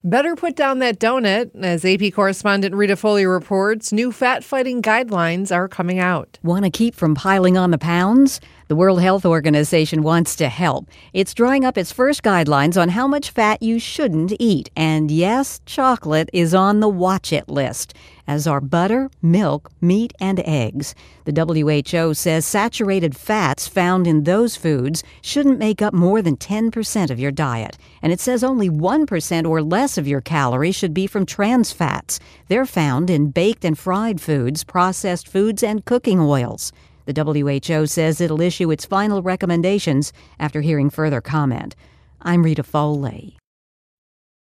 Better put down that donut. As AP correspondent Rita Foley reports, new fat-fighting guidelines are coming out. Want to keep from piling on the pounds? The World Health Organization wants to help. It's drawing up its first guidelines on how much fat you shouldn't eat. And yes, chocolate is on the watch it list, as are butter, milk, meat, and eggs. The WHO says saturated fats found in those foods shouldn't make up more than 10% of your diet. And it says only 1% or less of your calories should be from trans fats. They're found in baked and fried foods, processed foods, and cooking oils. The WHO says it'll issue its final recommendations after hearing further comment. I'm Rita Foley.